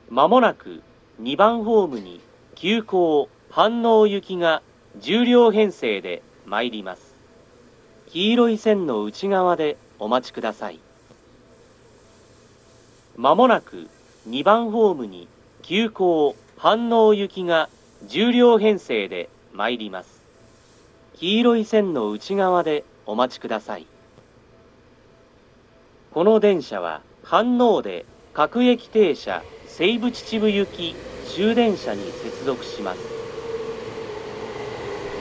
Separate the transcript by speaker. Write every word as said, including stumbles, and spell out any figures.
Speaker 1: まもなくにばんホームに急行飯能行きがじゅう両編成で参ります。黄色い線の内側でお待ちください。まもなくにばんホームに急行飯能行きがじゅう両編成で参ります。黄色い線の内側でお待ちください。この電車は飯能で各駅停車西武秩父行き終電車に接続します。